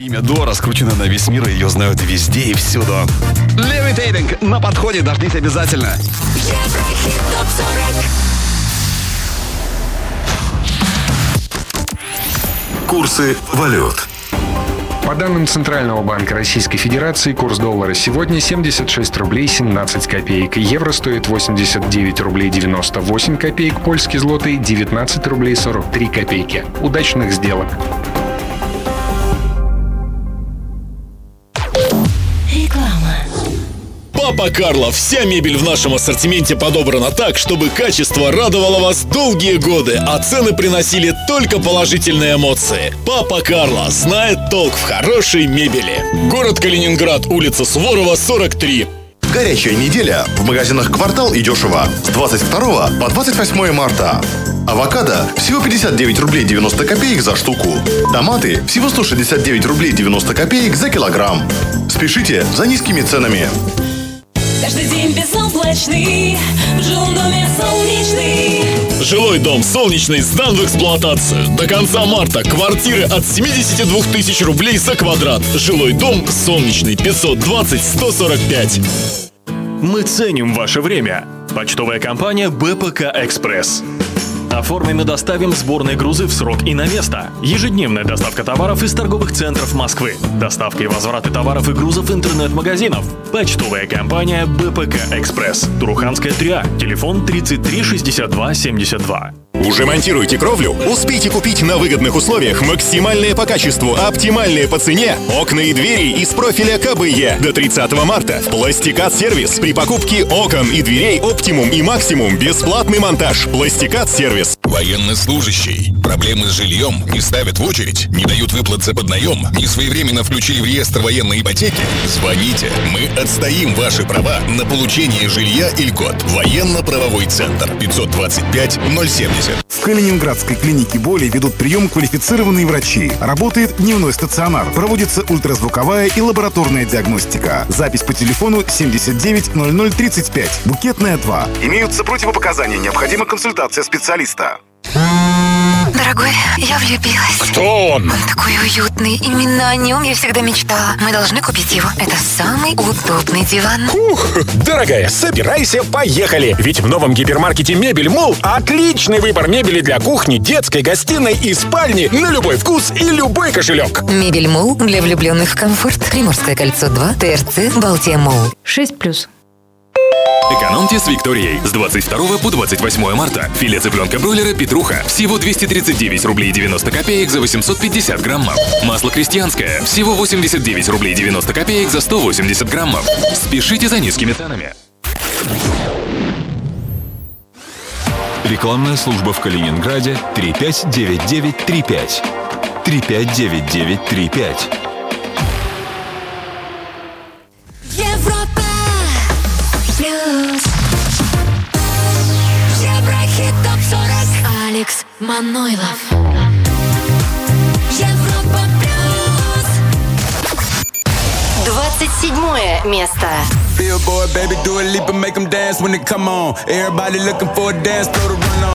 Имя Дуа раскручено на весь мир, и ее знают везде и всюду. Levitating на подходе, дождись обязательно. Еврохит ТОП-40. Курсы валют. По данным Центрального банка Российской Федерации, курс доллара сегодня 76 рублей 17 копеек. Евро стоит 89 рублей 98 копеек. Польский злотый 19 рублей 43 копейки. Удачных сделок! Реклама. Папа Карло. Вся мебель в нашем ассортименте подобрана так, чтобы качество радовало вас долгие годы, а цены приносили только положительные эмоции. Папа Карло знает толк в хорошей мебели. Город Калининград, улица Суворова, 43. Горячая неделя в магазинах «Квартал» и «Дешево» с 22 по 28 марта. Авокадо всего 59 рублей 90 копеек за штуку. Томаты всего 169 рублей 90 копеек за килограмм. Спешите за низкими ценами. Каждый день безоблачный, в жилом доме солнечный. Жилой дом «Солнечный» сдан в эксплуатацию. До конца марта квартиры от 72 тысяч рублей за квадрат. Жилой дом «Солнечный», 520-145. Мы ценим ваше время. Почтовая компания БПК Экспресс. Оформим и доставим сборные грузы в срок и на место. Ежедневная доставка товаров из торговых центров Москвы. Доставка и возвраты товаров и грузов интернет-магазинов. Почтовая компания БПК Экспресс. Туруханская 3А. Телефон 33 62 72. Уже монтируете кровлю? Успейте купить на выгодных условиях максимальные по качеству, оптимальные по цене окна и двери из профиля КБЕ до 30 марта. В Пластикат сервис. При покупке окон и дверей Оптимум и Максимум бесплатный монтаж. Пластикат сервис. Военнослужащий. Проблемы с жильем? Не ставят в очередь? Не дают выплат за поднаем? Не своевременно включили в реестр военной ипотеки? Звоните. Мы отстоим ваши права на получение жилья и льгот. Военно-правовой центр. 525-070. В Калининградской клинике боли ведут прием квалифицированные врачи. Работает дневной стационар. Проводится ультразвуковая и лабораторная диагностика. Запись по телефону 790035. Букетная 2. Имеются противопоказания. Необходима консультация специалиста. Дорогой, я влюбилась. Кто он? Он такой уютный. Именно о нем я всегда мечтала. Мы должны купить его. Это самый удобный диван. Дорогая, собирайся, поехали. Ведь в новом гипермаркете «Мебель Молл» отличный выбор мебели для кухни, детской, гостиной и спальни на любой вкус и любой кошелек. «Мебель Молл» для влюбленных в комфорт. Приморское кольцо 2, ТРЦ, Балтия Молл. 6+. Экономьте с Викторией. С 22 по 28 марта. Филе цыпленка бройлера «Петруха» всего 239 рублей 90 копеек за 850 граммов. Масло крестьянское всего 89 рублей 90 копеек за 180 граммов. Спешите за низкими ценами. Рекламная служба в Калининграде 359935. 359935. Европа плюс. Еврохит ТОП-40. Алекс Манойлов. Европа плюс. 27 место. Billboard, baby, do a leap and make them dance when they come on. Everybody looking for a dance, throw the run on.